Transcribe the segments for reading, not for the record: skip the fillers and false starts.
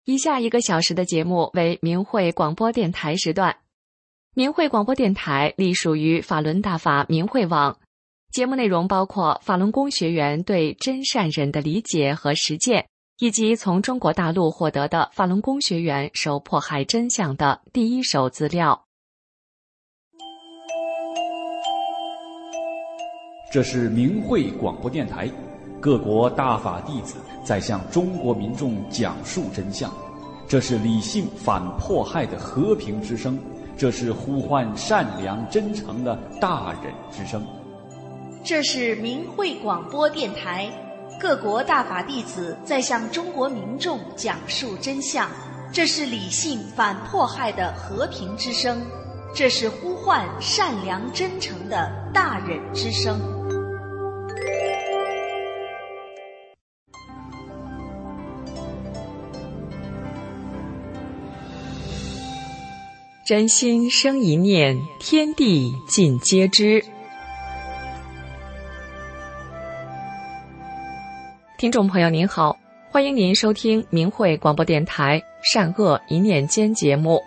以下1个小时的节目为明慧广播电台时段。明慧广播电台隶属于法轮大法明慧网，节目内容包括法轮功学员对真善忍的理解和实践，以及从中国大陆获得的法轮功学员受迫害真相的第一手资料。 这是明慧广播电台，各国大法弟子在向中国民众讲述真相，这是理性反迫害的和平之声，这是呼唤善良真诚的大忍之声。 这是明慧广播电台，各国大法弟子在向中国民众讲述真相，这是理性反迫害的和平之声，这是呼唤善良真诚的大忍之声。 真心生一念，天地尽皆知。听众朋友您好，欢迎您收听明慧广播电台善恶一念间节目。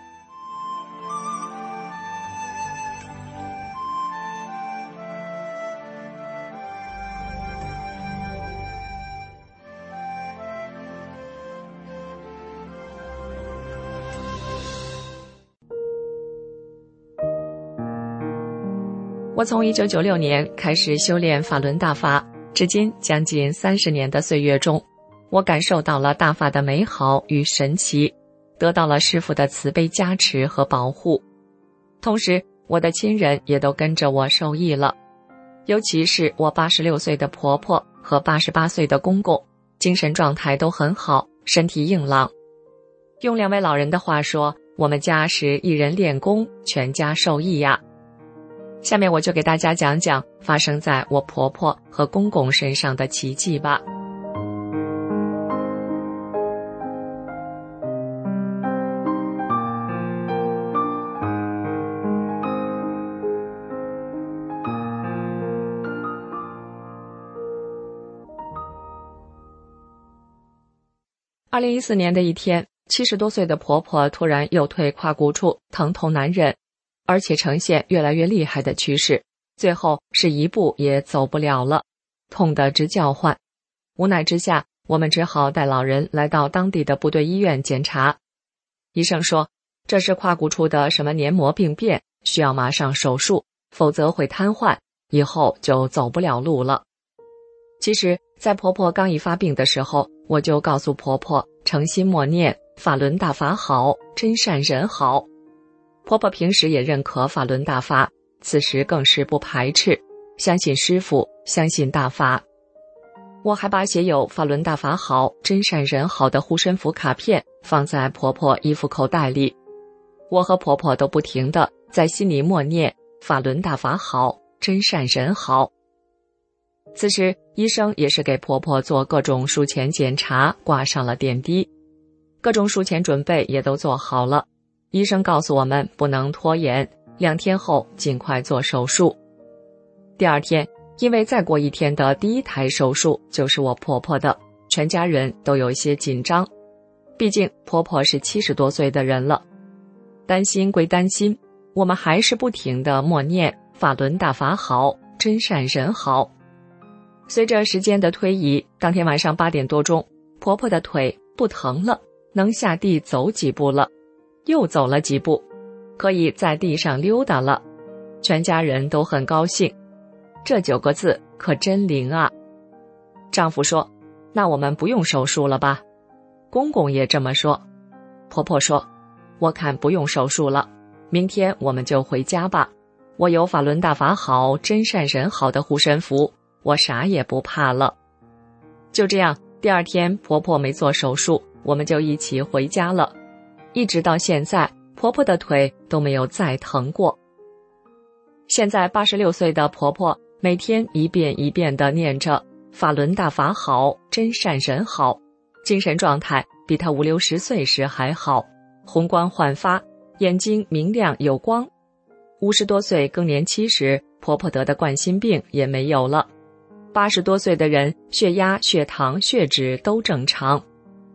我从1996年开始修炼法轮大法，至今将近30年的岁月中，我感受到了大法的美好与神奇，得到了师父的慈悲加持和保护。同时，我的亲人也都跟着我受益了，尤其是我86岁的婆婆和88岁的公公，精神状态都很好，身体硬朗。用2位老人的话说，我们家是一人练功，全家受益呀。下面我就给大家讲讲发生在我婆婆和公公身上的奇迹吧。2014年的一天，70多岁的婆婆突然右腿胯骨处疼痛难忍，而且呈现越来越厉害的趋势，最后是一步也走不了了，痛得直叫唤。无奈之下，我们只好带老人来到当地的部队医院检查。医生说，这是胯骨处的什么黏膜病变，需要马上手术，否则会瘫痪，以后就走不了路了。其实，在婆婆刚一发病的时候，我就告诉婆婆诚心默念法轮大法好，真善人好。婆婆平时也认可法轮大法，此时更是不排斥，相信师父，相信大法。我还把写有法轮大法好，真善人好的护身符卡片放在婆婆衣服口袋里。我和婆婆都不停地在心里默念法轮大法好，真善人好。此时医生也是给婆婆做各种术前检查，挂上了点滴，各种术前准备也都做好了。医生告诉我们不能拖延，2天后尽快做手术。第2天，因为再过1天的第1台手术就是我婆婆的，全家人都有一些紧张，毕竟婆婆是70多岁的人了。担心归担心，我们还是不停地默念法轮大法好，真善人好。随着时间的推移，当天晚上8点多钟，婆婆的腿不疼了，能下地走几步了，又走了几步，可以在地上溜达了，全家人都很高兴。这9个字可真灵啊！丈夫说，那我们不用手术了吧？公公也这么说。婆婆说，我看不用手术了，明天我们就回家吧。我有法轮大法好，真善人好的护身符，我啥也不怕了。就这样，第2天婆婆没做手术，我们就一起回家了。一直到现在，婆婆的腿都没有再疼过。现在86岁的婆婆每天一遍一遍地念着法轮大法好，真善人好，精神状态比她50、60岁时还好，红光焕发，眼睛明亮有光。50多岁更年期时，婆婆得的冠心病也没有了。80多岁的人，血压、血糖、血脂都正常。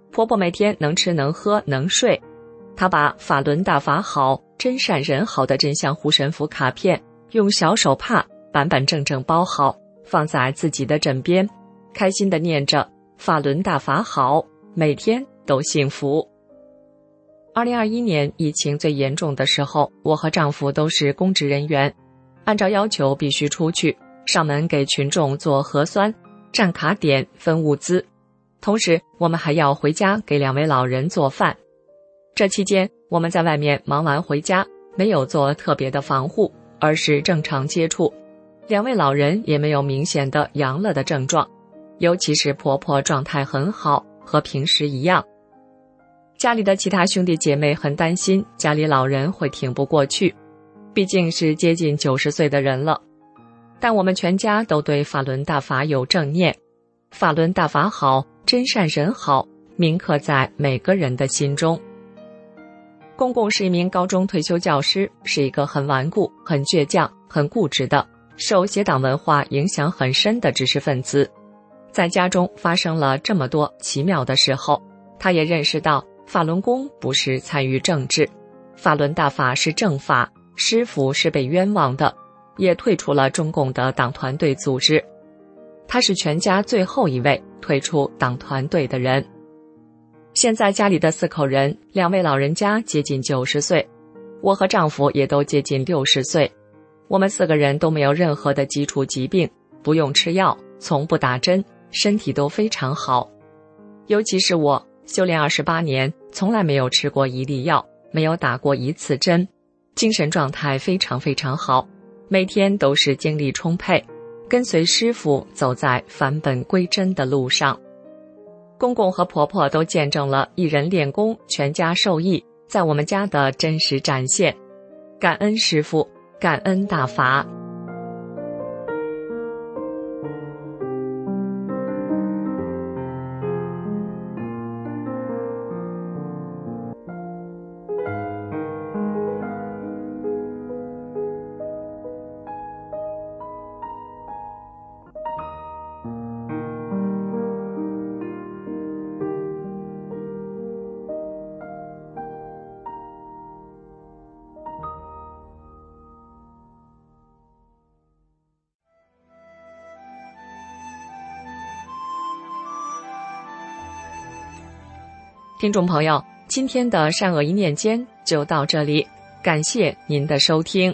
婆婆每天能吃能喝能睡。她把法轮大法好，真善人好的真相护身符卡片用小手帕板板正正包好，放在自己的枕边，开心地念着法轮大法好，每天都幸福。2021年疫情最严重的时候，我和丈夫都是公职人员，按照要求必须出去上门给群众做核酸、站卡点、分物资，同时我们还要回家给2位老人做饭。这期间我们在外面忙完回家，没有做特别的防护，而是正常接触。2位老人也没有明显的阳了的症状，尤其是婆婆状态很好，和平时一样。家里的其他兄弟姐妹很担心家里老人会挺不过去，毕竟是接近90岁的人了。但我们全家都对法轮大法有正念，法轮大法好，真善人好，铭刻在每个人的心中。公公是一名高中退休教师，是一个很顽固、很倔强、很固执的，受邪党文化影响很深的知识分子。在家中发生了这么多奇妙的时候，他也认识到法轮功不是参与政治，法轮大法是正法，师父是被冤枉的，也退出了中共的党团队组织。他是全家最后一位退出党团队的人。现在家里的4口人，2位老人家接近90岁，我和丈夫也都接近60岁。我们4个人都没有任何的基础疾病，不用吃药，从不打针，身体都非常好。尤其是我，修炼28年，从来没有吃过1粒药，没有打过1次针，精神状态非常非常好，每天都是精力充沛，跟随师父走在返本归真的路上。公公和婆婆都见证了一人练功，全家受益，在我们家的真实展现。感恩师父，感恩大法。听众朋友，今天的善恶一念间就到这里，感谢您的收听。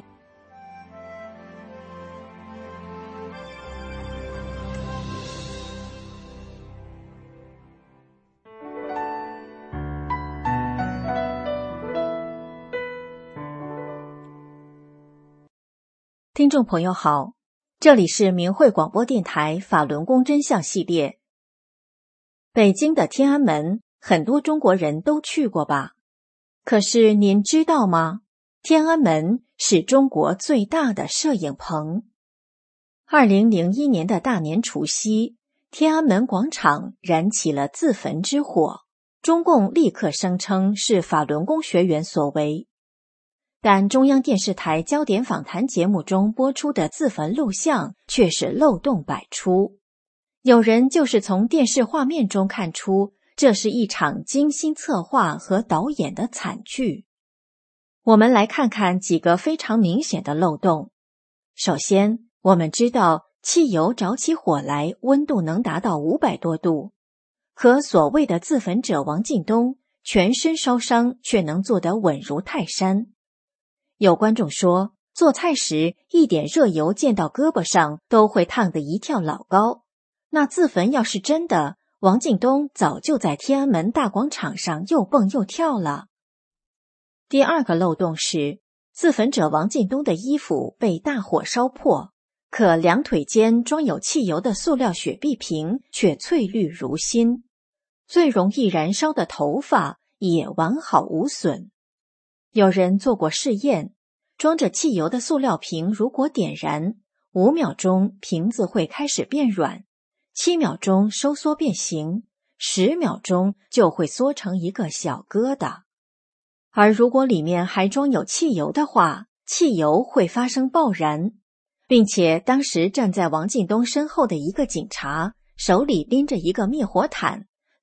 听众朋友好，这里是明慧广播电台法轮功真相系列。北京的天安门，很多中国人都去过吧？可是您知道吗？天安门是中国最大的摄影棚。2001年的大年除夕，天安门广场燃起了自焚之火，中共立刻声称是法轮功学员所为。但中央电视台焦点访谈节目中播出的自焚录像却是漏洞百出。有人就是从电视画面中看出，这是一场精心策划和导演的惨剧。我们来看看几个非常明显的漏洞。首先，我们知道汽油着起火来温度能达到500多度，可所谓的自焚者王进东全身烧伤却能做得稳如泰山。有观众说，做菜时一点热油溅到胳膊上都会烫得一跳老高。那自焚要是真的，王进东早就在天安门大广场上又蹦又跳了。第二个漏洞是，自焚者王进东的衣服被大火烧破，可两腿间装有汽油的塑料雪碧瓶却翠绿如新，最容易燃烧的头发也完好无损。有人做过试验，装着汽油的塑料瓶如果点燃，5秒钟瓶子会开始变软，7秒钟收缩变形，10秒钟就会缩成一个小疙瘩。而如果里面还装有汽油的话，汽油会发生爆燃，并且当时站在王进东身后的一个警察手里拎着一个灭火毯，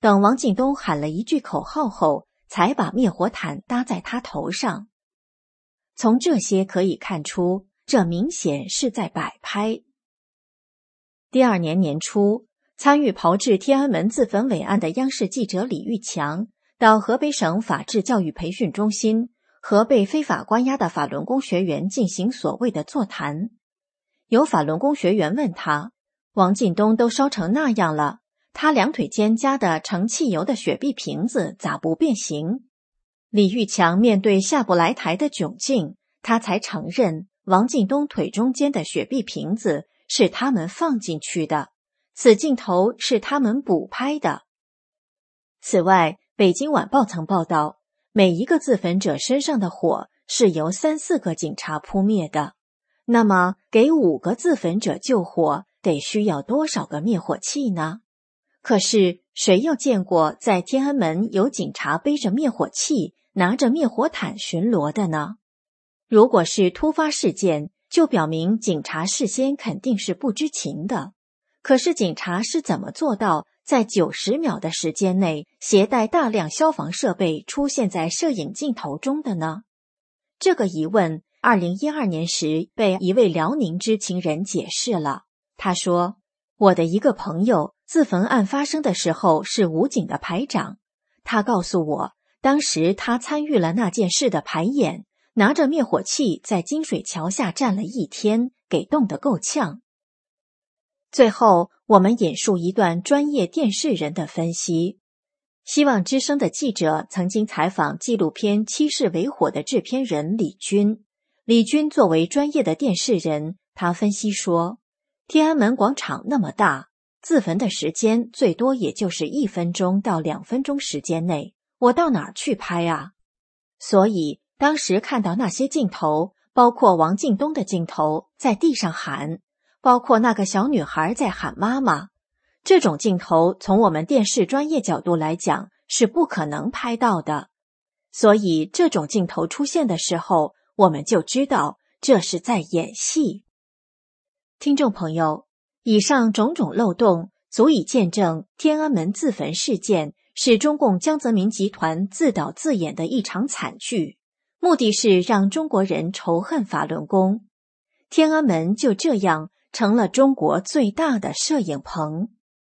等王敬东喊了一句口号后，才把灭火毯搭在他头上。从这些可以看出，这明显是在摆拍。第二年年初，参与炮制天安门自焚伪案的央视记者李玉强到河北省法制教育培训中心和被非法关押的法轮功学员进行所谓的座谈。有法轮功学员问他，王敬东都烧成那样了，他两腿间夹的盛汽油的雪碧瓶子咋不变形？李玉强面对下不来台的窘境，他才承认王敬东腿中间的雪碧瓶子是他们放进去的，此镜头是他们补拍的。此外，北京晚报曾报道，每一个自焚者身上的火是由3-4个警察扑灭的，那么给5个自焚者救火得需要多少个灭火器呢？可是谁又见过在天安门有警察背着灭火器拿着灭火毯巡逻的呢？如果是突发事件，就表明警察事先肯定是不知情的。可是警察是怎么做到在90秒的时间内携带大量消防设备出现在摄影镜头中的呢？这个疑问2012年时被一位辽宁知情人解释了。他说，我的一个朋友自焚案发生的时候是武警的排长，他告诉我，当时他参与了那件事的排演，拿着灭火器在金水桥下站了1天，给冻得够呛。最后，我们引述一段专业电视人的分析。希望之声的记者曾经采访纪录片《七世为火》的制片人李军。李军作为专业的电视人，他分析说，天安门广场那么大，自焚的时间最多也就是1分钟到2分钟时间内，我到哪儿去拍啊？所以当时看到那些镜头，包括王敬东的镜头，在地上喊，包括那个小女孩在喊妈妈，这种镜头从我们电视专业角度来讲是不可能拍到的。所以这种镜头出现的时候，我们就知道这是在演戏。听众朋友，以上种种漏洞足以见证天安门自焚事件是中共江泽民集团自导自演的一场惨剧，目的是让中国人仇恨法轮功。天安门就这样成了中国最大的摄影棚。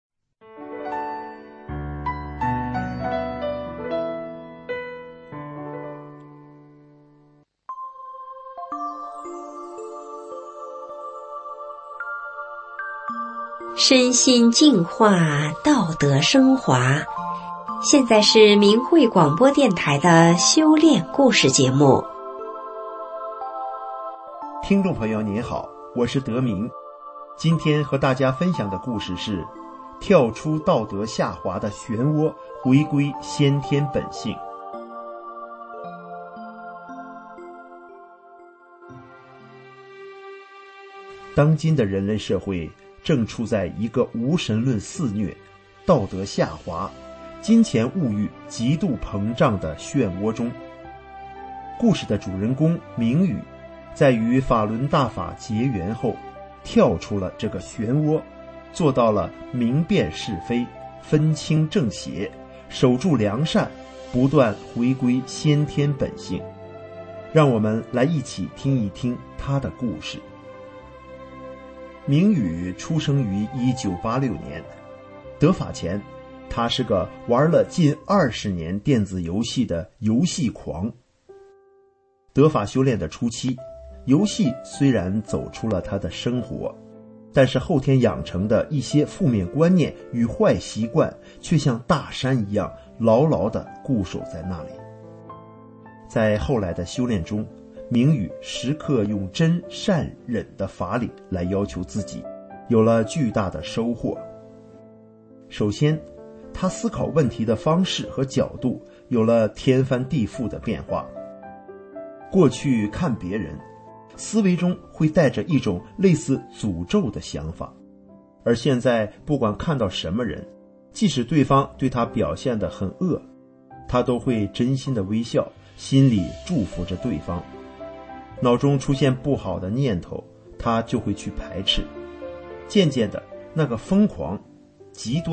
身心净化，道德升华。现在是明慧广播电台的修炼故事节目。 听众朋友您好，我是德明。今天和大家分享的故事是跳出道德下滑的漩涡，回归先天本性。当今的人类社会正处在一个无神论肆虐、道德下滑、金钱物欲极度膨胀的漩涡中。故事的主人公明宇在与法轮大法结缘后，跳出了这个漩涡，做到了明辨是非、分清正邪、守住良善，不断回归先天本性。让我们来一起听一听他的故事。明宇出生于1986年，得法前，他是个玩了近20年电子游戏的游戏狂。得法修炼的初期，游戏虽然走出了他的生活，但是后天养成的一些负面观念与坏习惯却像大山一样牢牢地固守在那里。在后来的修炼中，明宇时刻用真善忍的法理来要求自己，有了巨大的收获。首先，他思考问题的方式和角度有了天翻地覆的变化。过去看别人，思维中会带着一种类似诅咒的想法，而现在不管看到什么人，即使对方对他表现得很恶，他都会真心的微笑，心里祝福着对方。脑中出现不好的念头，他就会去排斥。渐渐的，那个疯狂、极端、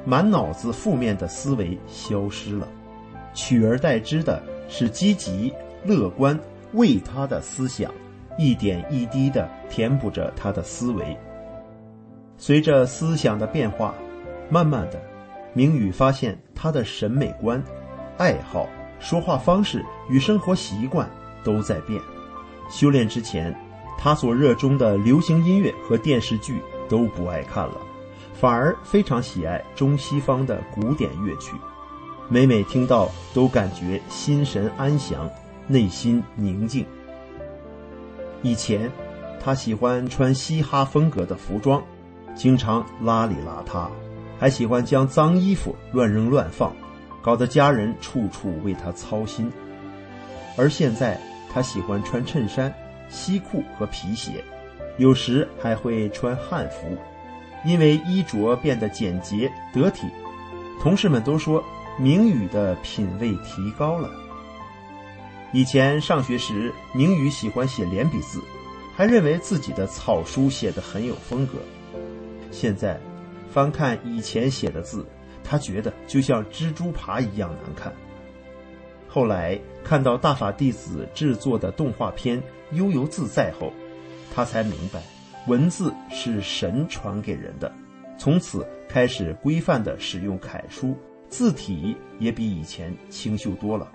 满脑子负面的思维消失了，取而代之的是积极、乐观、为他的思想，一点一滴地填补着他的思维。随着思想的变化，慢慢的，明宇发现他的审美观、爱好、说话方式与生活习惯都在变。修炼之前，他所热衷的流行音乐和电视剧都不爱看了，反而非常喜爱中西方的古典乐曲，每每听到都感觉心神安详，内心宁静。以前他喜欢穿嘻哈风格的服装，经常邋里邋遢，还喜欢将脏衣服乱扔乱放，搞得家人处处为他操心。而现在他喜欢穿衬衫、西裤和皮鞋，有时还会穿汉服，因为衣着变得简洁得体，同事们都说明宇的品味提高了。以前上学时，明宇喜欢写连笔字，还认为自己的草书写得很有风格。现在翻看以前写的字，他觉得就像蜘蛛爬一样难看。后来看到大法弟子制作的动画片《悠游自在》后，他才明白文字是神传给人的，从此开始规范地使用楷书，字体也比以前清秀多了。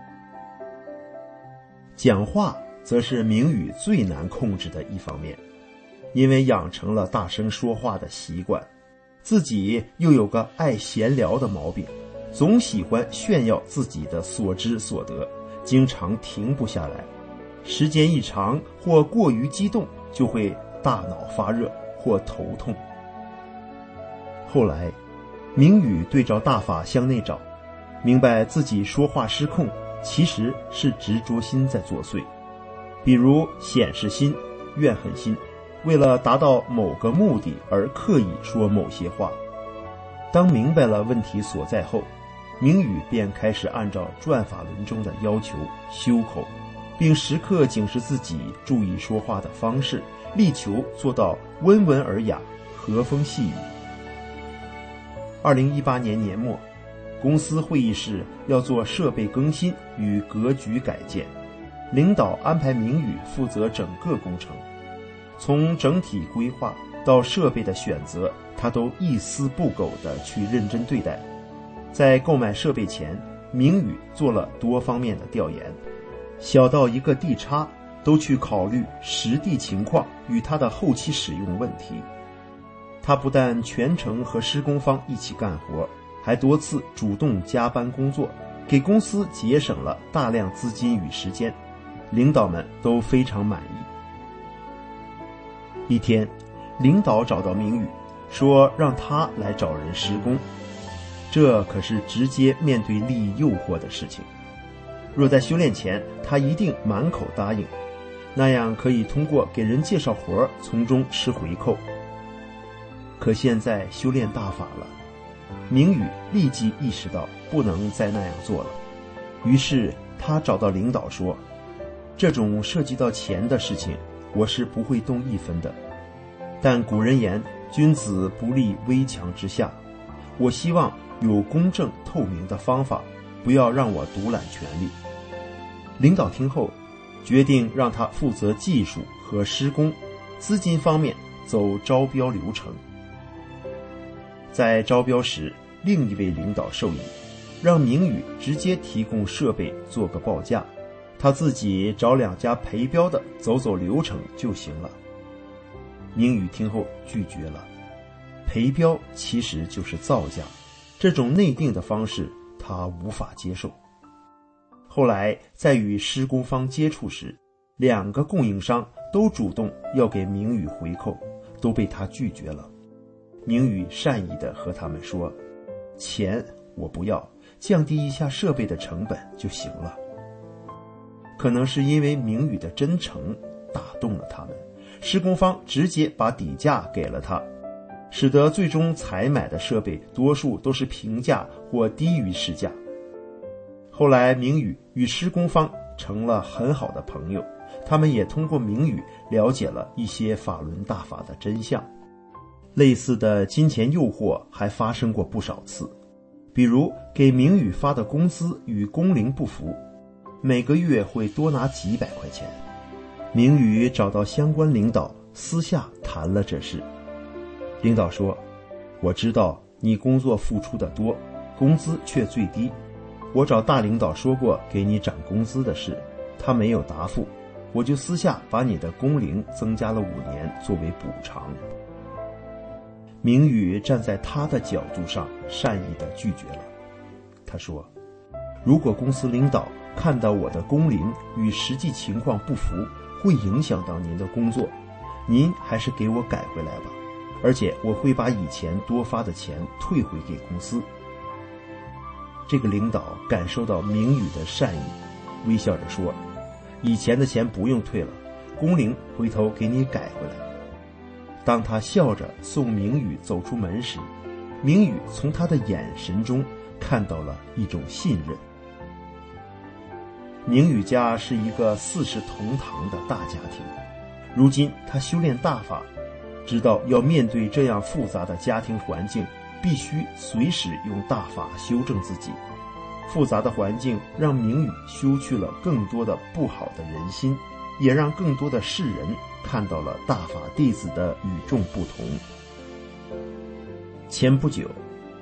讲话则是明宇最难控制的一方面，因为养成了大声说话的习惯，自己又有个爱闲聊的毛病，总喜欢炫耀自己的所知所得，经常停不下来。时间一长或过于激动，就会大脑发热或头痛。后来明宇对照大法向内找，明白自己说话失控其实是执着心在作祟，比如显示心、怨恨心，为了达到某个目的而刻意说某些话。当明白了问题所在后，明宇便开始按照转法轮中的要求修口，并时刻警示自己注意说话的方式，力求做到温文尔雅、和风细雨。2018年年末，公司会议室要做设备更新与格局改建，领导安排明宇负责整个工程，从整体规划到设备的选择，他都一丝不苟地去认真对待。在购买设备前，明宇做了多方面的调研，小到一个地差都去考虑实地情况与他的后期使用问题。他不但全程和施工方一起干活，还多次主动加班工作，给公司节省了大量资金与时间，领导们都非常满意。一天，领导找到明宇，说让他来找人施工，这可是直接面对利益诱惑的事情。若在修炼前，他一定满口答应，那样可以通过给人介绍活从中吃回扣。可现在修炼大法了，明宇立即意识到不能再那样做了，于是他找到领导说，这种涉及到钱的事情我是不会动一分的，但古人言君子不立危墙之下，我希望有公正透明的方法，不要让我独揽权力。领导听后决定让他负责技术和施工，资金方面走招标流程。在招标时，另一位领导授意让明宇直接提供设备做个报价，他自己找2家陪标的走走流程就行了。明宇听后拒绝了，陪标其实就是造价，这种内定的方式他无法接受。后来在与施工方接触时，2个供应商都主动要给明宇回扣，都被他拒绝了。明宇善意地和他们说，钱我不要，降低一下设备的成本就行了。可能是因为明宇的真诚打动了他们，施工方直接把底价给了他，使得最终采买的设备多数都是平价或低于市价。后来明宇与施工方成了很好的朋友，他们也通过明宇了解了一些法轮大法的真相。 类似的金钱诱惑还发生过不少次，比如给明宇发的工资与工龄不符，每个月会多拿几百块钱。明宇找到相关领导私下谈了这事，领导说，我知道你工作付出的多，工资却最低，我找大领导说过给你涨工资的事，他没有答复，我就私下把你的工龄增加了5年作为补偿。明宇站在他的角度上善意地拒绝了。他说，如果公司领导看到我的工龄与实际情况不符，会影响到您的工作，您还是给我改回来吧，而且我会把以前多发的钱退回给公司。这个领导感受到明宇的善意，微笑着说，以前的钱不用退了，工龄回头给你改回来。当他笑着送明宇走出门时，明宇从他的眼神中看到了一种信任。明宇家是一个40同堂的大家庭，如今他修炼大法，知道要面对这样复杂的家庭环境，必须随时用大法修正自己。复杂的环境让明宇修去了更多的不好的人心，也让更多的世人看到了大法弟子的与众不同。前不久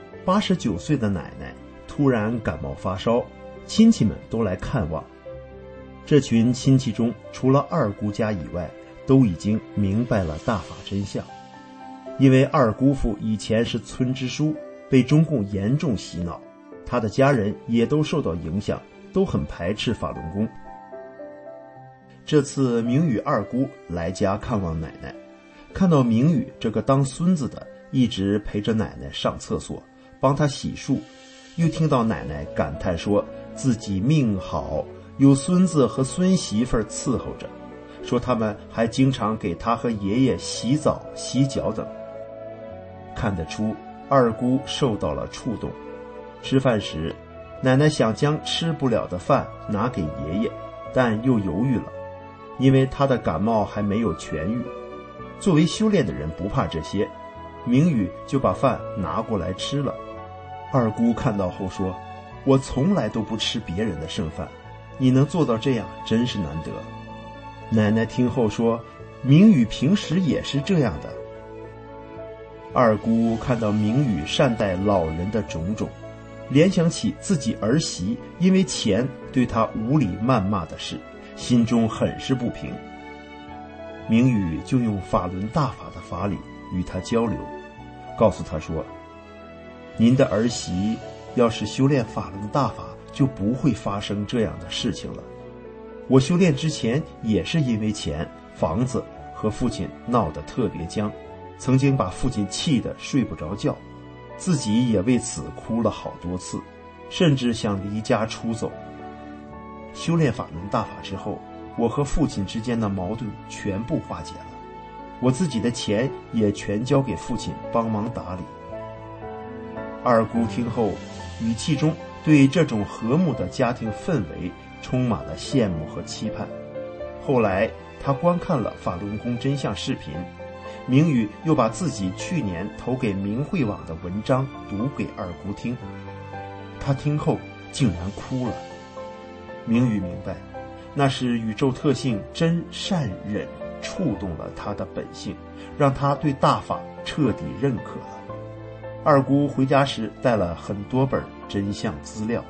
，89岁的奶奶突然感冒发烧，亲戚们都来看望。这群亲戚中，除了二姑家以外，都已经明白了大法真相。因为二姑父以前是村支书，被中共严重洗脑，他的家人也都受到影响，都很排斥法轮功。这次明宇二姑来家看望奶奶，看到明宇这个当孙子的一直陪着奶奶上厕所，帮她洗漱，又听到奶奶感叹说自己命好，有孙子和孙媳妇伺候着，说他们还经常给他和爷爷洗澡洗脚等。看得出二姑受到了触动。吃饭时，奶奶想将吃不了的饭拿给爷爷，但又犹豫了，因为他的感冒还没有痊愈。作为修炼的人不怕这些，明宇就把饭拿过来吃了。二姑看到后说，我从来都不吃别人的剩饭，你能做到这样真是难得。奶奶听后说，明宇平时也是这样的。二姑看到明宇善待老人的种种，联想起自己儿媳因为钱对他无理谩骂的事，心中很是不平。明宇就用法轮大法的法理与他交流，告诉他说，您的儿媳要是修炼法轮大法，就不会发生这样的事情了。我修炼之前也是因为钱、房子和父亲闹得特别僵，曾经把父亲气得睡不着觉，自己也为此哭了好多次，甚至想离家出走。修炼法轮大法之后，我和父亲之间的矛盾全部化解了，我自己的钱也全交给父亲帮忙打理。二姑听后，语气中对这种和睦的家庭氛围充满了羡慕和期盼。后来他观看了法轮功真相视频，明宇又把自己去年投给明慧网的文章读给二姑听，他听后竟然哭了。明宇明白，那是宇宙特性真善忍触动了他的本性，让他对大法彻底认可了。二姑回家时带了很多本真相资料。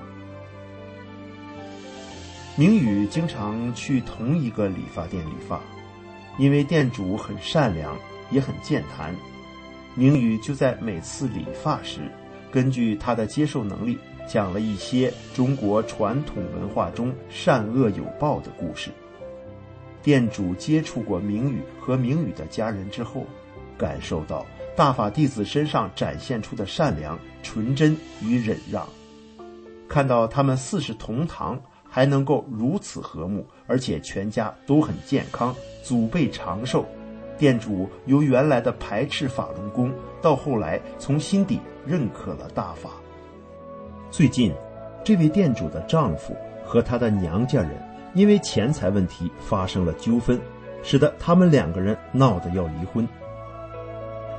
明宇经常去同一个理发店理发，因为店主很善良也很健谈，明宇就在每次理发时，根据他的接受能力，讲了一些中国传统文化中善恶有报的故事。店主接触过明宇和明宇的家人之后，感受到大法弟子身上展现出的善良、纯真与忍让，看到他们40同堂还能够如此和睦，而且全家都很健康，祖辈长寿，店主由原来的排斥法轮功，到后来从心底认可了大法。最近，这位店主的丈夫和他的娘家人因为钱财问题发生了纠纷，使得他们2个人闹得要离婚。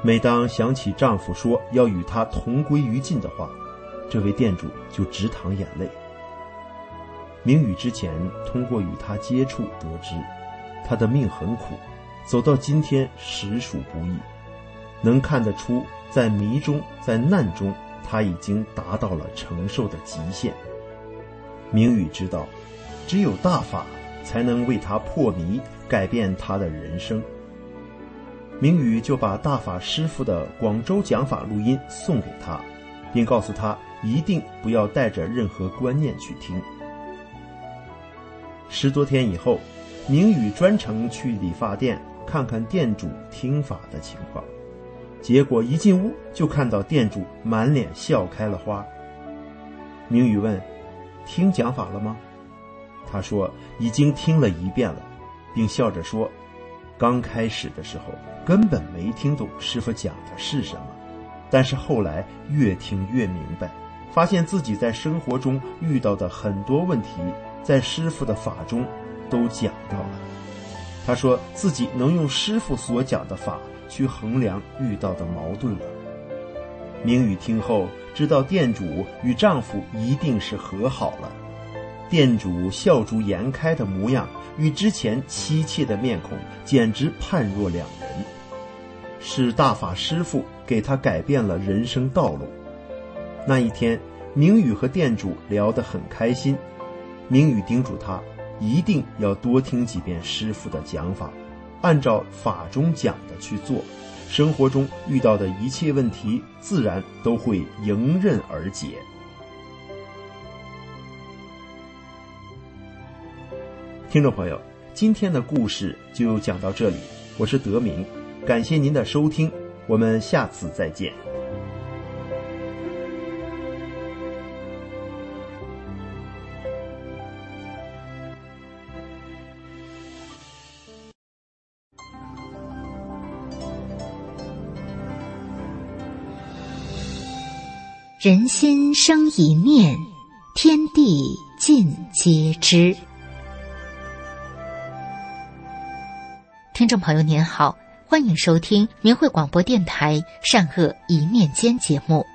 每当想起丈夫说要与她同归于尽的话，这位店主就直淌眼泪。明宇之前通过与他接触得知，他的命很苦，走到今天实属不易。能看得出，在迷中，在难中，他已经达到了承受的极限。明宇知道，只有大法才能为他破迷，改变他的人生。明宇就把大法师父的广州讲法录音送给他，并告诉他一定不要带着任何观念去听。10多天以后，明宇专程去理发店看看店主听法的情况，结果一进屋就看到店主满脸笑开了花。明宇问：听讲法了吗？他说已经听了1遍了，并笑着说，刚开始的时候根本没听懂师父讲的是什么，但是后来越听越明白，发现自己在生活中遇到的很多问题，在师父的法中都讲到了。他说自己能用师父所讲的法去衡量遇到的矛盾了。明宇听后知道店主与丈夫一定是和好了。店主笑逐颜开的模样与之前妻妾的面孔简直判若两人，是大法师父给他改变了人生道路。那一天，明宇和店主聊得很开心。明宇叮嘱他一定要多听几遍师父的讲法，按照法中讲的去做，生活中遇到的一切问题自然都会迎刃而解。听众朋友，今天的故事就讲到这里，我是德明，感谢您的收听，我们下次再见。 人心生一念，天地尽皆知。听众朋友您好，欢迎收听明慧广播电台善恶一念间节目。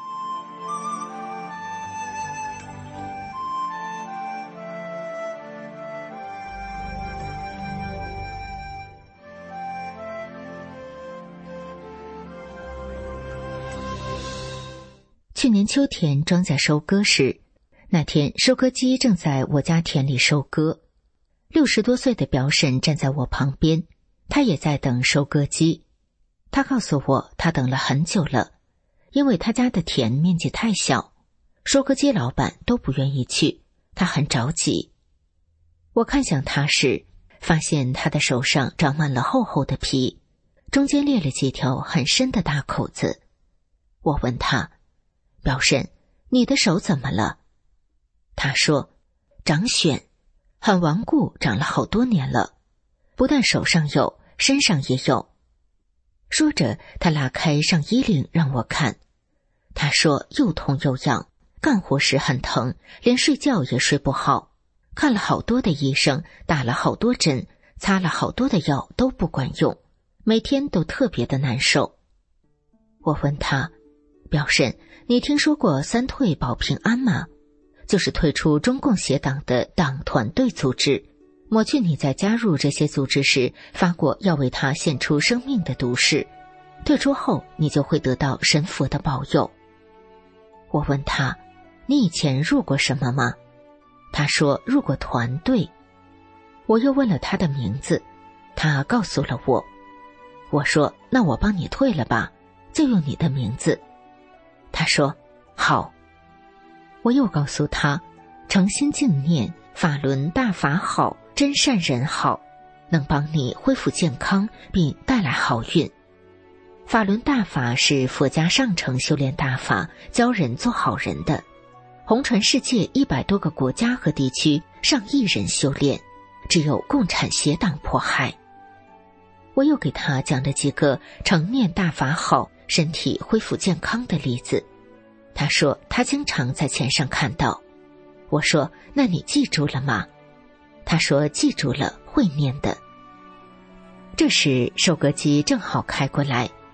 去年秋天庄稼收割时，那天收割机正在我家田里收割。60多岁的表婶站在我旁边，她也在等收割机。她告诉我，她等了很久了，因为她家的田面积太小，收割机老板都不愿意去，她很着急。我看向她时，发现她的手上长满了厚厚的皮，中间裂了几条很深的大口子。我问她，表婶，你的手怎么了？他说，长癣，很顽固，长了好多年了，不但手上有，身上也有。说着，他拉开上衣领让我看。他说又痛又痒，干活时很疼，连睡觉也睡不好，看了好多的医生，打了好多针，擦了好多的药都不管用，每天都特别的难受。我问他，表婶，你听说过3退保平安吗？就是退出中共协党的党团队组织，抹去你在加入这些组织时发过要为他献出生命的毒誓，退出后你就会得到神佛的保佑。我问他，你以前入过什么吗？他说入过团队。我又问了他的名字，他告诉了我。我说那我帮你退了吧，就用你的名字。他说好。我又告诉他，诚心静念，法轮大法好，真善人好，能帮你恢复健康并带来好运。法轮大法是佛家上乘修炼大法，教人做好人的，红传世界100多个国家和地区，上亿人修炼，只有共产邪党迫害。我又给他讲了几个成念大法好，身体恢复健康的例子。他说他经常在钱上看到。我说那你记住了吗？他说记住了，会念的。这时收割机正好开过来，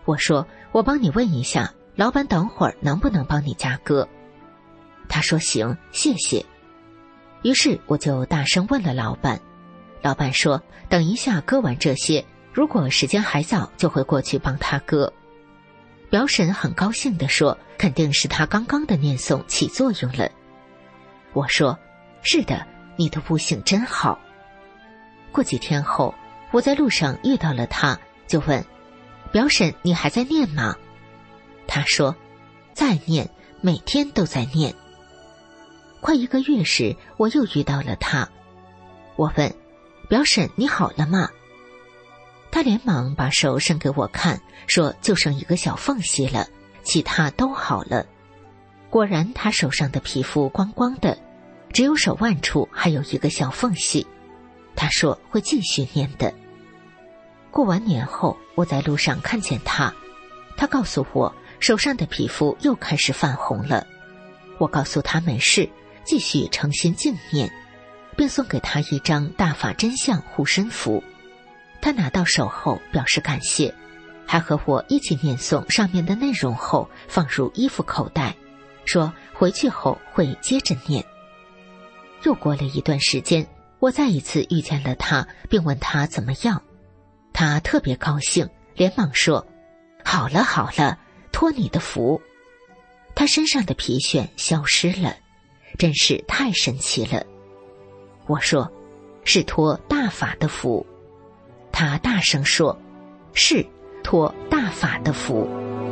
我说我帮你问一下，老板等会儿能不能帮你加歌？他说行，谢谢。于是我就大声问了老板，老板说等一下割完这些，如果时间还早就会过去帮他割。表婶很高兴地说，肯定是他刚刚的念诵起作用了。我说是的，你的悟性真好。过几天后，我在路上遇到了他，就问表婶，你还在念吗？他说在念，每天都在念。快1个月时，我又遇到了他，我问表婶，你好了吗？他连忙把手伸给我看，说就剩一个小缝隙了，其他都好了。果然他手上的皮肤光光的，只有手腕处还有一个小缝隙。他说会继续念的。过完年后，我在路上看见他，他告诉我手上的皮肤又开始泛红了。我告诉他没事，继续诚心静念，并送给他一张大法真相护身符。他拿到手后表示感谢，还和我一起念诵上面的内容后放入衣服口袋，说回去后会接着念。又过了一段时间，我再一次遇见了他，并问他怎么样。他特别高兴，连忙说好了好了，托你的福。他身上的疲倦消失了，真是太神奇了。我说是托大法的福。他大声说是托大法的福。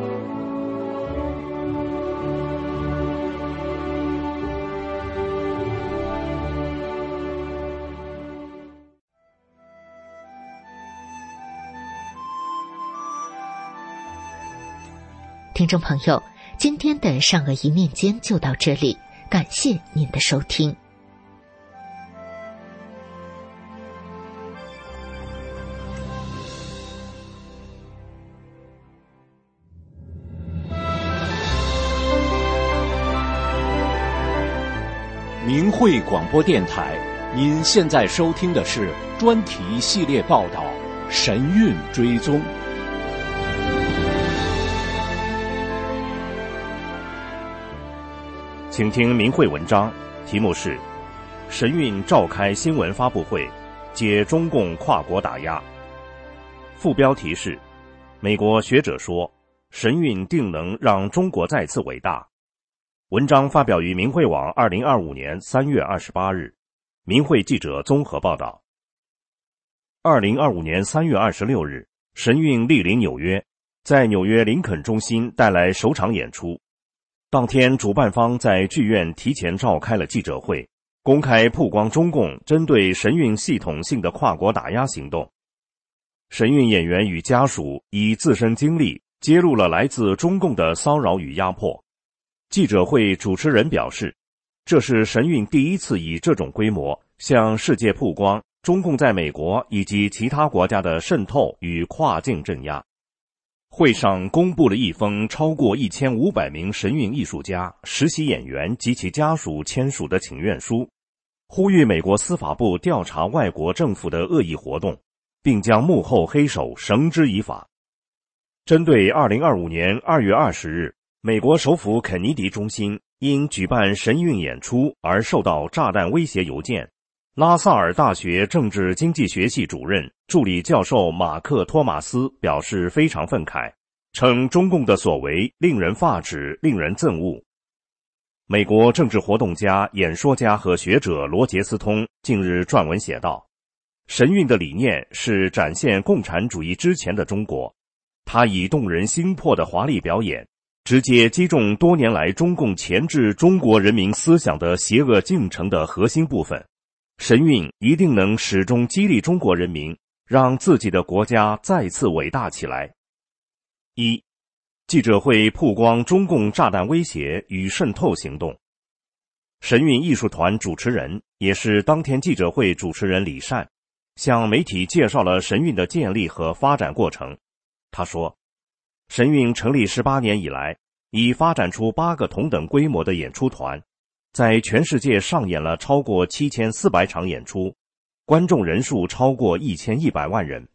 听众朋友，今天的善恶一念间就到这里，感谢您的收听。 明慧广播电台，您现在收听的是专题系列报道《神韵追踪》。 请听明慧文章，题目是神韵召开新闻发布会，解中共跨国打压。副标题是美国学者说神韵定能让中国再次伟大。文章发表于明慧网2025年3月28日，明慧记者综合报道。2025年3月26日，神韵莅临纽约，在纽约林肯中心带来首场演出。当天，主办方在剧院提前召开了记者会，公开曝光中共针对神韵系统性的跨国打压行动。神韵演员与家属以自身经历揭露了来自中共的骚扰与压迫。记者会主持人表示，这是神韵第一次以这种规模向世界曝光中共在美国以及其他国家的渗透与跨境镇压。会上公布了一封超过1500名神韵艺术家、实习演员及其家属签署的请愿书，呼吁美国司法部调查外国政府的恶意活动，并将幕后黑手绳之以法。针对2025年2月20日美国首府肯尼迪中心因举办神韵演出而受到炸弹威胁邮件，拉萨尔大学政治经济学系主任、助理教授马克·托马斯表示非常愤慨，称中共的所为令人发指、令人憎恶。美国政治活动家、演说家和学者罗杰斯通近日撰文写道，神韵的理念是展现共产主义之前的中国，他以动人心魄的华丽表演直接击中多年来中共钳制中国人民思想的邪恶进程的核心部分。神韵一定能始终激励中国人民，让自己的国家再次伟大起来。一、记者会曝光中共炸弹威胁与渗透行动。神韵艺术团主持人，也是当天记者会主持人李善，向媒体介绍了神韵的建立和发展过程。他说，神韵成立18年以来，已发展出8个同等规模的演出团，在全世界上演了超过7400场演出，观众人数超过1100万人。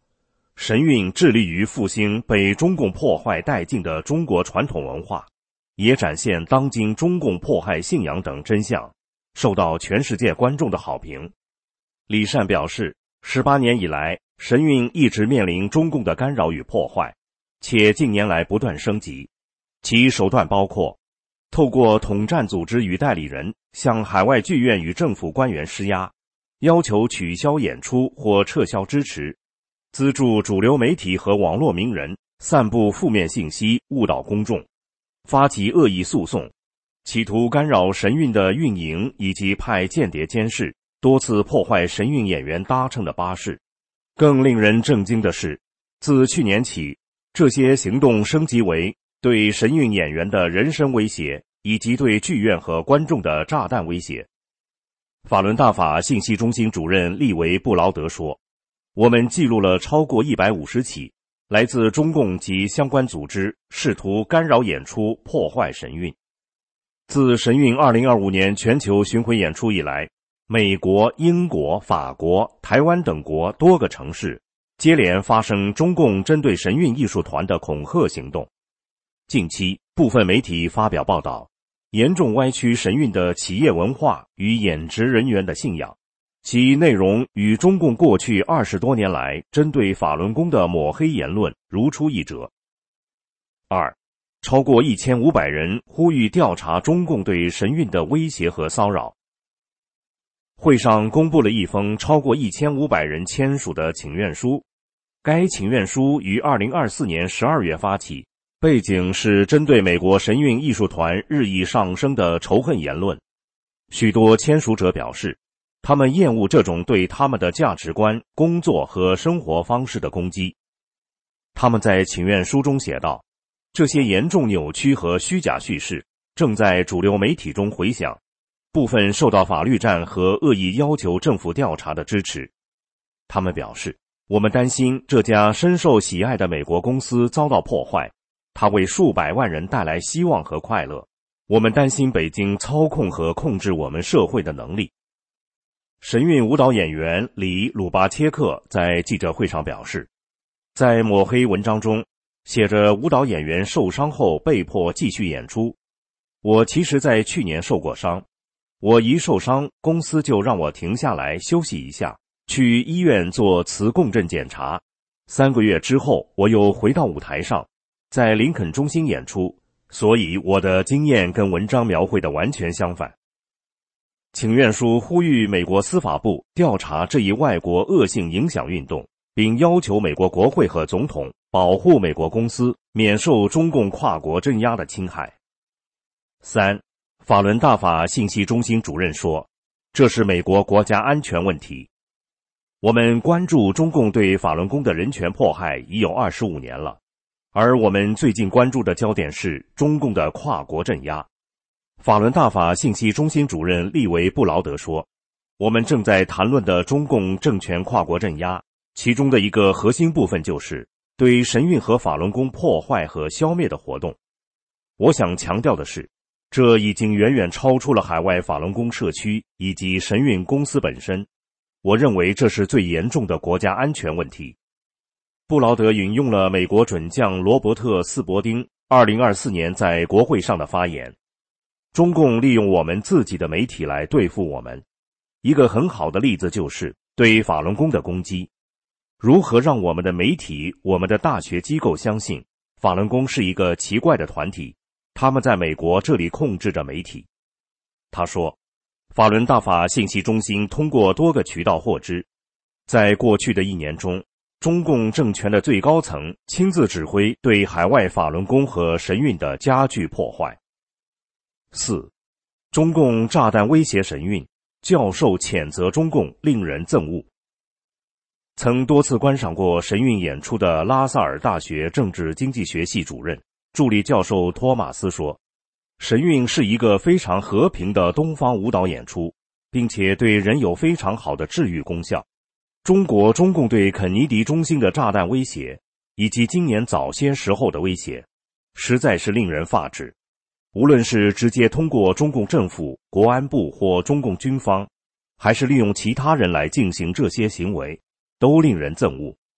神韵致力于复兴被中共破坏殆尽的中国传统文化，也展现当今中共迫害信仰等真相，受到全世界观众的好评。李善表示，18年以来，神韵一直面临中共的干扰与破坏，且近年来不断升级。其手段包括透过统战组织与代理人向海外剧院与政府官员施压，要求取消演出或撤销支持，资助主流媒体和网络名人散布负面信息，误导公众，发起恶意诉讼，企图干扰神韵的运营，以及派间谍监视，多次破坏神韵演员搭乘的巴士。更令人震惊的是，自去年起，这些行动升级为对神韵演员的人身威胁，以及对剧院和观众的炸弹威胁。法轮大法信息中心主任利维布劳德说，我们记录了超过150起来自中共及相关组织试图干扰演出、破坏神韵。自神韵2025年全球巡回演出以来，美国、英国、法国、台湾等国多个城市接连发生中共针对神韵艺术团的恐吓行动。近期，部分媒体发表报道，严重歪曲神韵的企业文化与演职人员的信仰，其内容与中共过去20多年来针对法轮功的抹黑言论如出一辙。2. 超过1500人呼吁调查中共对神韵的威胁和骚扰。会上公布了一封超过1500人签署的请愿书，该请愿书于2024年12月发起，背景是针对美国神韵艺术团日益上升的仇恨言论。许多签署者表示，他们厌恶这种对他们的价值观、工作和生活方式的攻击。他们在请愿书中写道，这些严重扭曲和虚假叙事正在主流媒体中回响，部分受到法律战和恶意要求政府调查的支持。他们表示，我们担心这家深受喜爱的美国公司遭到破坏，它为数百万人带来希望和快乐。我们担心北京操控和控制我们社会的能力。神韵舞蹈演员里鲁巴切克在记者会上表示，在抹黑文章中写着舞蹈演员受伤后被迫继续演出。我其实在去年受过伤，我一受伤，公司就让我停下来休息一下，去医院做磁共振检查。3个月之后，我又回到舞台上，在林肯中心演出，所以我的经验跟文章描绘的完全相反。请愿书呼吁美国司法部调查这一外国恶性影响运动，并要求美国国会和总统保护美国公司免受中共跨国镇压的侵害。3. 法轮大法信息中心主任说，这是美国国家安全问题。我们关注中共对法轮功的人权迫害已有25年了，而我们最近关注的焦点是中共的跨国镇压。法轮大法信息中心主任利维布劳德说，我们正在谈论的中共政权跨国镇压，其中的一个核心部分就是对神韵和法轮功破坏和消灭的活动。我想强调的是，这已经远远超出了海外法轮功社区以及神韵公司本身。我认为这是最严重的国家安全问题。布劳德引用了美国准将罗伯特·斯伯丁2024年在国会上的发言，中共利用我们自己的媒体来对付我们。一个很好的例子就是对法轮功的攻击。如何让我们的媒体、我们的大学机构相信法轮功是一个奇怪的团体，他们在美国这里控制着媒体。他说，法轮大法信息中心通过多个渠道获知，在过去的1年中，中共政权的最高层亲自指挥对海外法轮功和神韵的加剧破坏。4. 中共炸弹威胁神韵，教授谴责中共令人憎恶。曾多次观赏过神韵演出的拉萨尔大学政治经济学系主任、助理教授托马斯说，神韵是一个非常和平的东方舞蹈演出，并且对人有非常好的治愈功效。中共对肯尼迪中心的炸弹威胁，以及今年早些时候的威胁，实在是令人发指。无论是直接通过中共政府、国安部或中共军方，还是利用其他人来进行这些行为，都令人憎恶。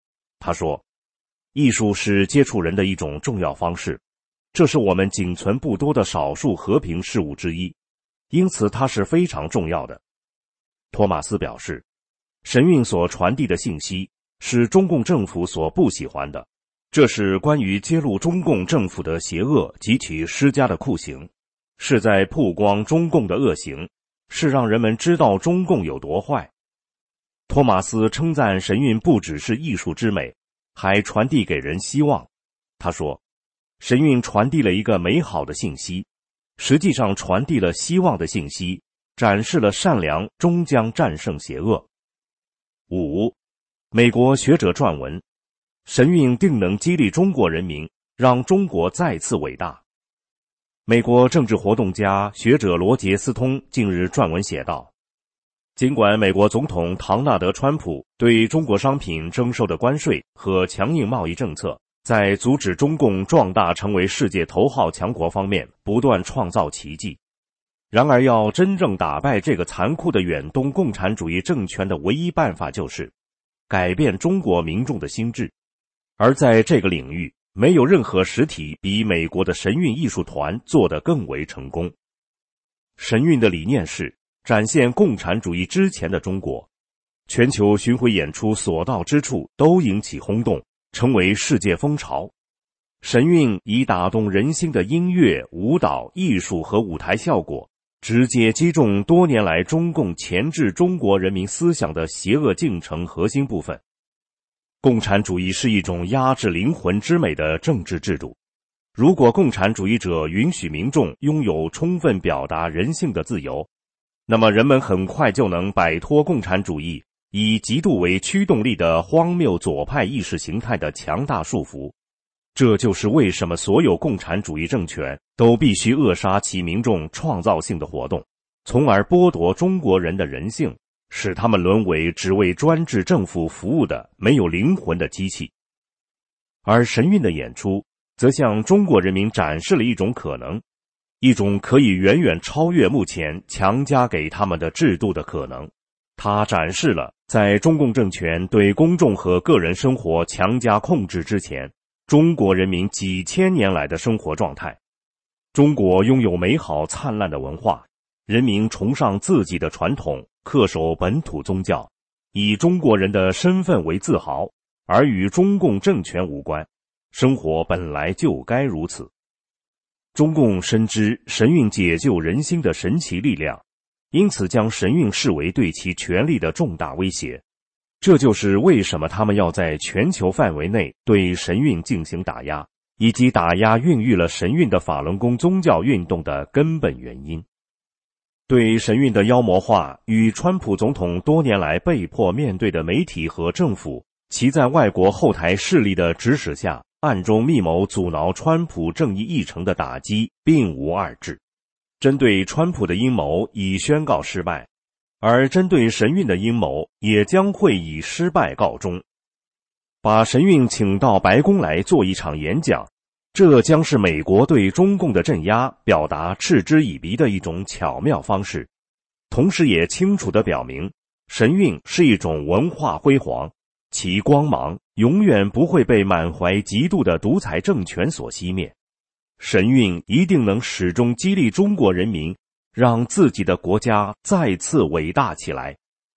他说，艺术是接触人的一种重要方式，这是我们仅存不多的少数和平事物之一，因此它是非常重要的。托马斯表示，神韵所传递的信息是中共政府所不喜欢的，这是关于揭露中共政府的邪恶及其施加的酷刑，是在曝光中共的恶行，是让人们知道中共有多坏。托马斯称赞神韵不只是艺术之美，还传递给人希望。他说，神韵传递了一个美好的信息，实际上传递了希望的信息，展示了善良终将战胜邪恶。5. 美国学者撰文，神韵定能激励中国人民，让中国再次伟大。美国政治活动家学者罗杰斯通近日撰文写道，尽管美国总统唐纳德·川普对中国商品征收的关税和强硬贸易政策，在阻止中共壮大成为世界头号强国方面不断创造奇迹，然而要真正打败这个残酷的远东共产主义政权的唯一办法就是改变中国民众的心智，而在这个领域，没有任何实体比美国的神韵艺术团做得更为成功。神韵的理念是展现共产主义之前的中国，全球巡回演出所到之处都引起轰动，成为世界风潮。神韵以打动人心的音乐、舞蹈、艺术和舞台效果，直接击中多年来中共钳制中国人民思想的邪恶进程核心部分。共产主义是一种压制灵魂之美的政治制度，如果共产主义者允许民众拥有充分表达人性的自由，那么人们很快就能摆脱共产主义以极度为驱动力的荒谬左派意识形态的强大束缚。这就是为什么所有共产主义政权都必须扼杀其民众创造性的活动，从而剥夺中国人的人性，使他们沦为只为专制政府服务的没有灵魂的机器。而神韵的演出则向中国人民展示了一种可能，一种可以远远超越目前强加给他们的制度的可能。它展示了在中共政权对公众和个人生活强加控制之前，中国人民几千年来的生活状态。中国拥有美好灿烂的文化，人民崇尚自己的传统，恪守本土宗教，以中国人的身份为自豪，而与中共政权无关，生活本来就该如此。中共深知神韵解救人心的神奇力量，因此将神韵视为对其权力的重大威胁。这就是为什么他们要在全球范围内对神韵进行打压，以及打压孕育了神韵的法轮功宗教运动的根本原因。对神韵的妖魔化与川普总统多年来被迫面对的媒体和政府，其在外国后台势力的指使下暗中密谋阻挠川普正义议程的打击并无二致。针对川普的阴谋已宣告失败，而针对神韵的阴谋也将会以失败告终。把神韵请到白宫来做一场演讲，这将是美国对中共的镇压表达嗤之以鼻的一种巧妙方式，同时也清楚地表明，神韵是一种文化辉煌，其光芒永远不会被满怀嫉妒的独裁政权所熄灭。神韵一定能始终激励中国人民，让自己的国家再次伟大起来。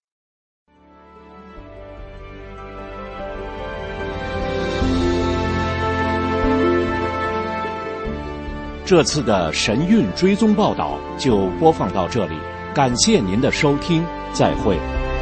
这次的神韵追踪报道就播放到这里，感谢您的收听，再会。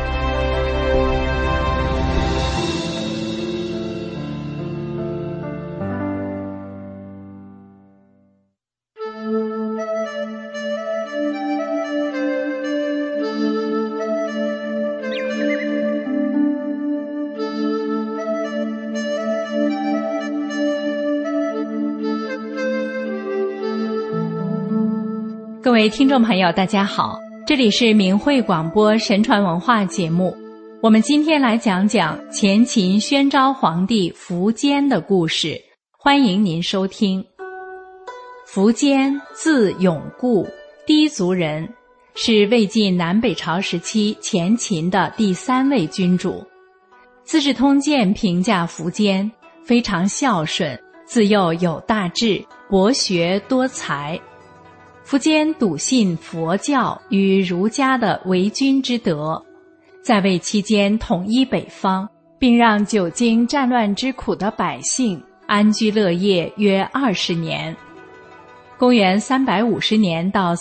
各位听众朋友大家好，这里是明慧广播神传文化节目，我们今天来讲讲前秦宣昭皇帝苻坚的故事，欢迎您收听。苻坚字永固，氐族人，是魏晋南北朝时期前秦的第3位君主。 资治通鉴》评价苻坚非常孝顺，自幼有大志，博学多才。苻坚笃信佛教与儒家的为君之德，在位期间统一北方，并让久经战乱之苦的百姓安居乐业约20年。公元350年到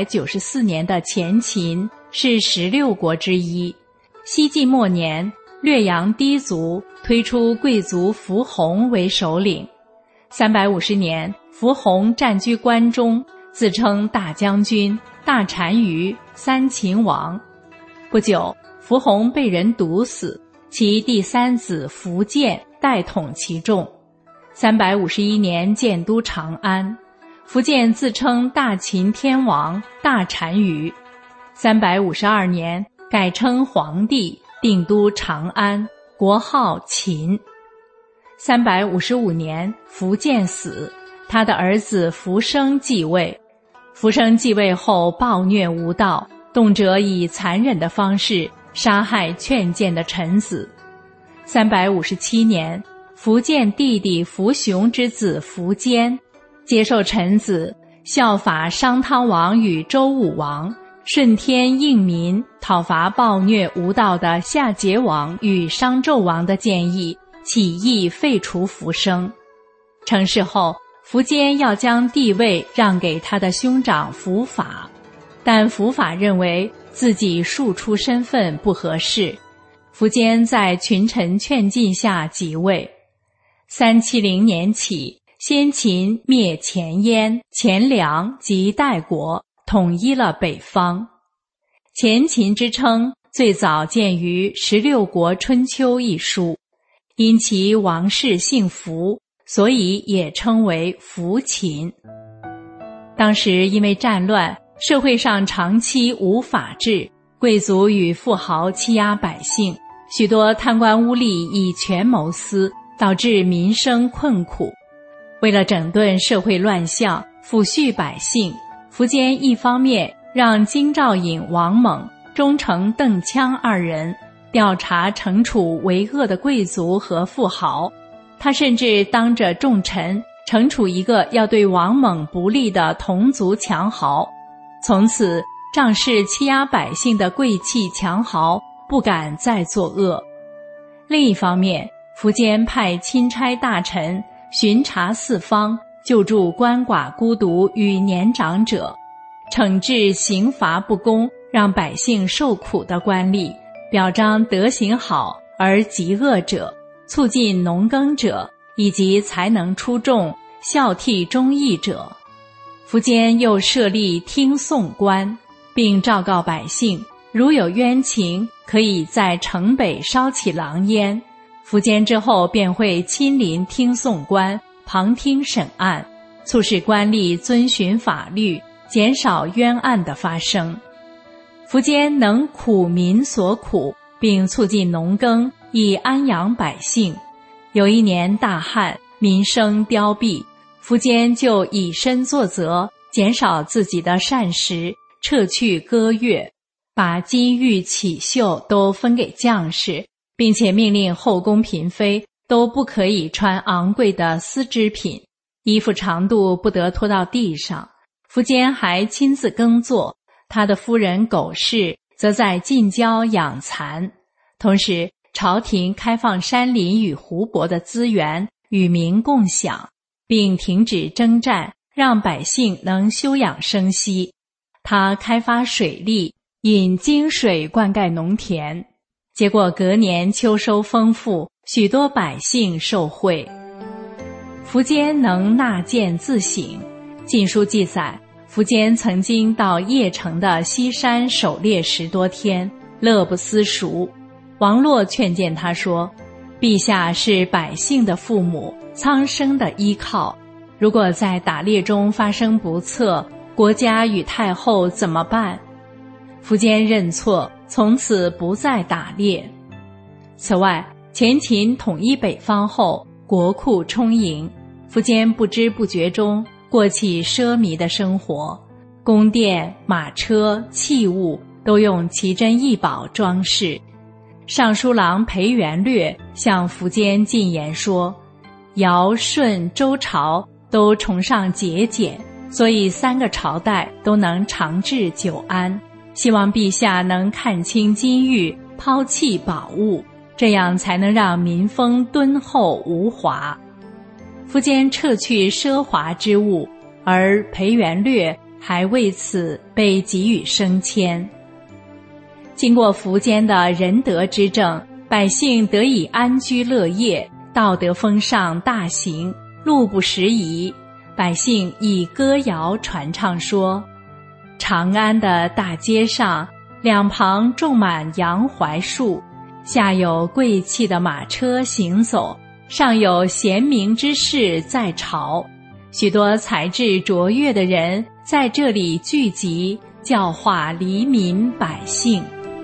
394年的前秦是16国之一。西晋末年，略阳氐族推出贵族苻弘为首领。350年，苻弘占据关中，自称大将军、大单于、三秦王。不久，苻弘被人毒死，其第三子苻建代统其众。351年建都长安，苻建自称大秦天王、大单于。352年改称皇帝，定都长安，国号秦。355年苻建死，他的儿子苻生继位。苻生继位后暴虐无道，动辄以残忍的方式杀害劝谏的臣子。357年，苻建弟弟苻雄之子苻坚接受臣子效法商汤王与周武王，顺天应民，讨伐暴虐无道的夏桀王与商纣王的建议，起义废除苻生。成事后，苻坚要将帝位让给他的兄长苻法，但苻法认为自己庶出身份不合适。苻坚在群臣劝进下即位。370年起，先秦灭前燕、前凉及代国，统一了北方。前秦之称最早见于《16国春秋》一书，因其王室姓苻，所以也称为苻秦。当时因为战乱，社会上长期无法治，贵族与富豪欺压百姓，许多贪官污吏以权谋私，导致民生困苦。为了整顿社会乱象，抚恤百姓，苻坚一方面让京兆尹王猛、忠臣邓羌二人调查惩处为恶的贵族和富豪，他甚至当着众臣惩处一个要对王猛不利的同族强豪。从此，仗势欺压百姓的贵气强豪不敢再作恶。另一方面，苻坚派钦差大臣巡查四方，救助鳏寡孤独与年长者，惩治刑罚不公，让百姓受苦的官吏，表彰德行好而极恶者，促进农耕者，以及才能出众、孝悌忠义者。苻坚又设立听讼官，并昭告百姓，如有冤情，可以在城北烧起狼烟。苻坚之后便会亲临听讼官，旁听审案，促使官吏遵循法律，减少冤案的发生。苻坚能苦民所苦，并促进农耕，以安养百姓。有一年大旱，民生凋敝，苻坚就以身作则，减少自己的膳食，撤去歌乐，把金玉绮绣都分给将士，并且命令后宫嫔妃都不可以穿昂贵的丝织品，衣服长度不得拖到地上。苻坚还亲自耕作，他的夫人苟氏则在近郊养蚕。同时，朝廷开放山林与湖泊的资源与民共享，并停止征战，让百姓能休养生息。他开发水利，引泾水灌溉农田，结果隔年秋收丰富，许多百姓受惠。苻坚能纳谏自省，《晋书》记载，苻坚曾经到邺城的西山狩猎10多天，乐不思蜀。王洛劝谏他说，陛下是百姓的父母，苍生的依靠，如果在打猎中发生不测，国家与太后怎么办？苻坚认错，从此不再打猎。此外，前秦统一北方后，国库充盈，苻坚不知不觉中过起奢靡的生活，宫殿、马车、器物都用奇珍异宝装饰。 尚书郎裴元略向苻坚进言说，尧、舜、周朝都崇尚节俭，所以3个朝代都能长治久安，希望陛下能看清金玉，抛弃宝物，这样才能让民风敦厚无华。苻坚撤去奢华之物，而裴元略还为此被给予升迁。经过苻坚的仁德之政，百姓得以安居乐业，道德风尚大行，路不拾遗。百姓以歌谣传唱说，长安的大街上，两旁种满杨槐树，下有贵气的马车行走，上有贤明之士在朝，许多才智卓越的人在这里聚集，教化黎民百姓。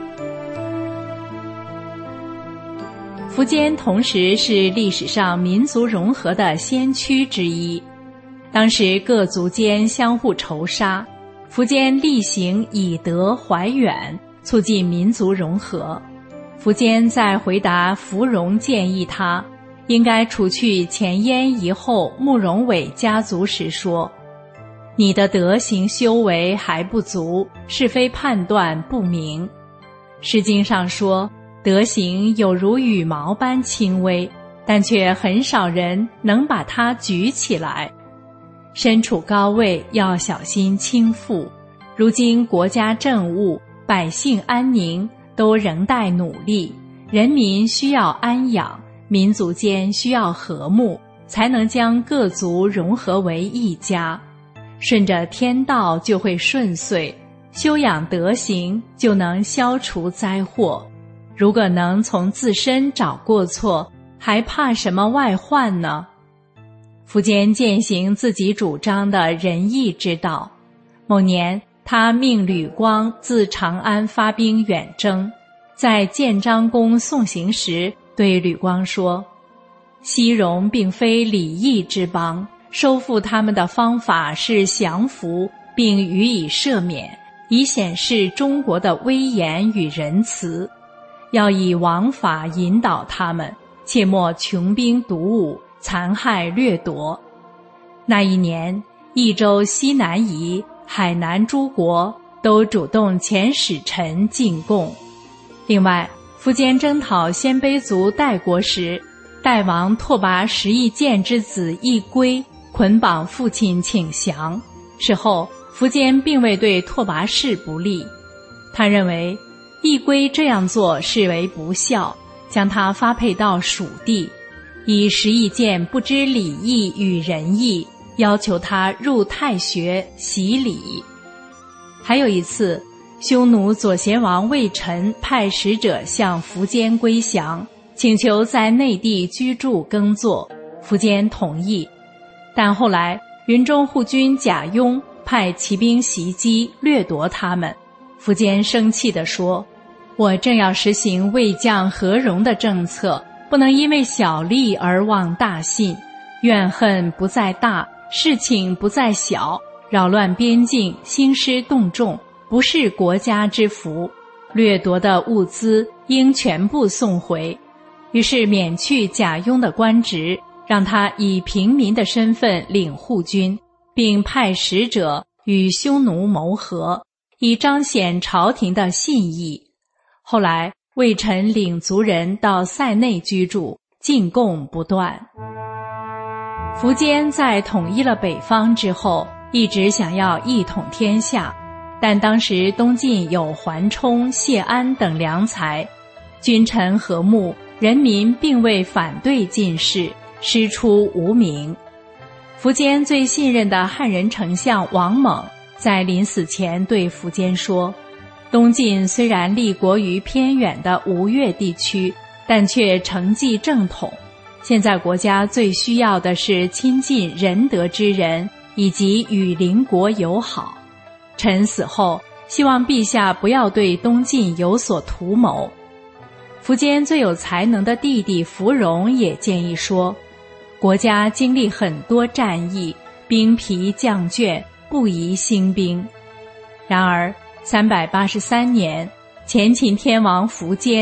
苻坚同时是历史上民族融合的先驱之一。当时各族间相互仇杀，苻坚力行以德怀远，促进民族融合。苻坚在回答芙蓉建议他应该除去前燕夷后慕容伟家族时说，你的德行修为还不足，是非判断不明。诗经上说，德行有如羽毛般轻微，但却很少人能把它举起来。身处高位要小心轻负，如今国家政务、百姓安宁都仍待努力，人民需要安养，民族间需要和睦，才能将各族融合为一家。顺着天道就会顺遂，修养德行就能消除灾祸。如果能从自身找过错，还怕什么外患呢？苻坚践行自己主张的仁义之道。某年，他命吕光自长安发兵远征，在建章宫送行时，对吕光说，西戎并非礼义之邦，收复他们的方法是降服并予以赦免，以显示中国的威严与仁慈。要以王法引导他们，切莫穷兵黩武，残害掠夺。那一年，益州西南夷、海南诸国都主动遣使臣进贡。另外，苻坚征讨鲜卑族代国时，代王拓跋什翼剑之子义归捆绑父亲请降。事后，苻坚并未对拓跋氏不利，他认为义归这样做视为不孝，将他发配到蜀地，以什翼剑不知礼义与仁义，要求他入太学习礼。还有一次，匈奴左贤王魏臣派使者向苻坚归降，请求在内地居住耕作，苻坚同意。但后来云中护军贾雍派骑兵袭击掠夺他们，苻坚生气地说，我正要实行魏将和戎的政策，不能因为小利而忘大信，怨恨不在大，事情不在小，扰乱边境，兴师动众，不是国家之福，掠夺的物资应全部送回。于是免去贾雍的官职，让他以平民的身份领护军，并派使者与匈奴谋和，以彰显朝廷的信义。后来魏臣领族人到塞内居住，进贡不断。苻坚在统一了北方之后，一直想要一统天下，但当时东晋有桓冲、谢安等良才，君臣和睦，人民并未反对进士，师出无名。苻坚最信任的汉人丞相王猛在临死前对苻坚说，东晋虽然立国于偏远的吴越地区，但却承继正统。现在国家最需要的是亲近仁德之人，以及与邻国友好。臣死后，希望陛下不要对东晋有所图谋。苻坚最有才能的弟弟芙蓉也建议说，国家经历很多战役，兵疲将倦，不宜兴兵。然而383年，前秦天王苻坚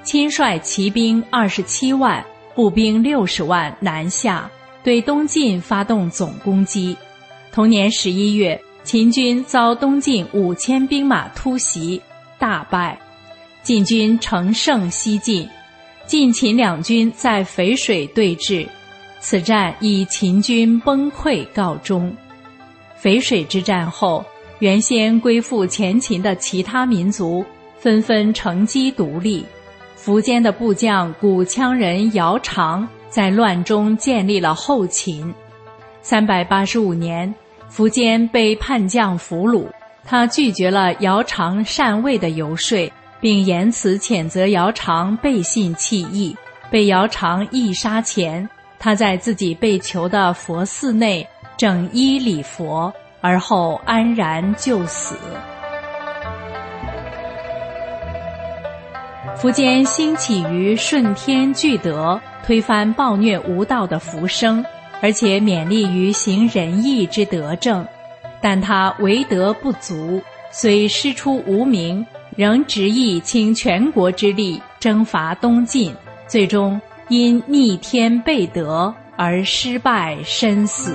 亲率骑兵27万，步兵60万南下，对东晋发动总攻击。同年11月，秦军遭东晋5000兵马突袭，大败，晋军乘胜西进，晋秦两军在淝水对峙，此战以秦军崩溃告终。淝水之战后，原先归附前秦的其他民族纷纷乘机独立，苻坚的部将古羌人姚苌在乱中建立了后秦。385年，苻坚被叛将俘虏，他拒绝了姚苌禅位的游说，并言辞谴责姚苌背信弃义。被姚苌缢杀前，他在自己被囚的佛寺内整衣礼佛，而后安然就死。苻坚兴起于顺天具德，推翻暴虐无道的苻生，而且勉励于行仁义之德政，但他为德不足，虽师出无名，仍执意倾全国之力征伐东晋，最终因逆天背德而失败身死。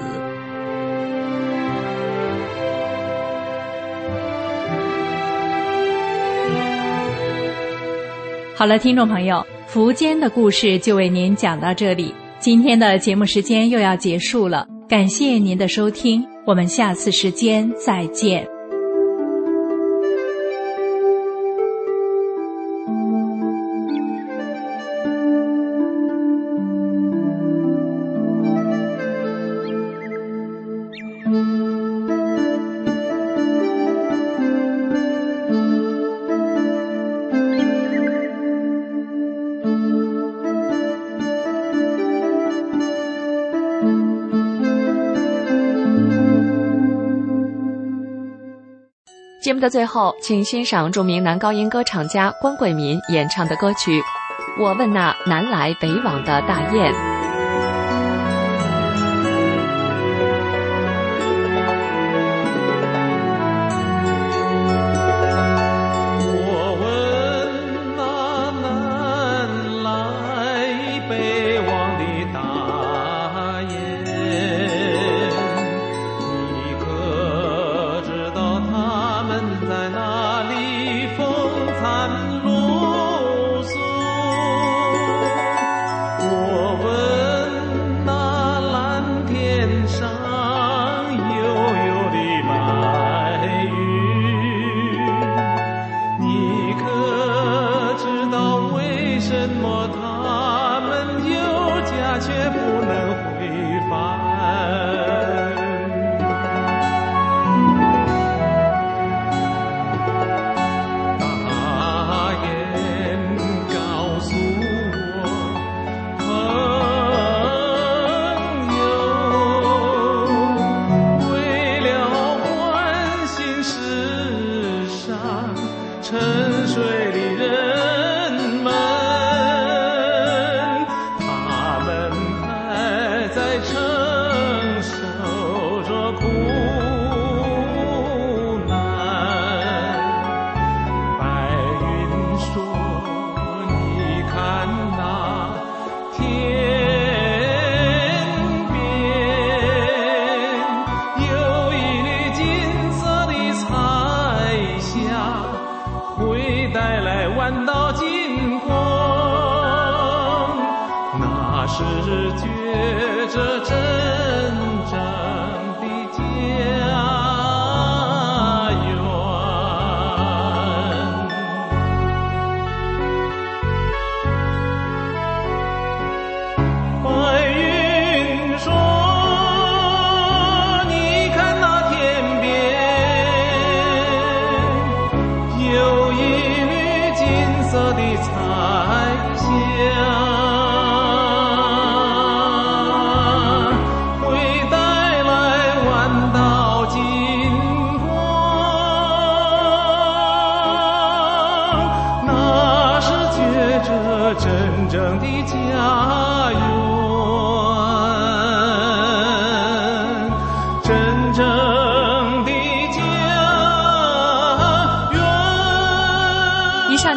好了，听众朋友，苻坚的故事就为您讲到这里，今天的节目时间又要结束了，感谢您的收听，我们下次时间再见。 节目的最后，请欣赏著名男高音歌唱家关贵民演唱的歌曲《我问那南来北往的大雁》。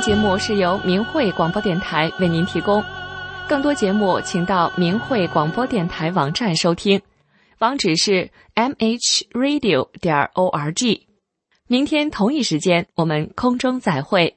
节目是由明慧广播电台为您提供。更多节目请到明慧广播电台网站收听，网址是 mhradio.org。明天同一时间我们空中再会。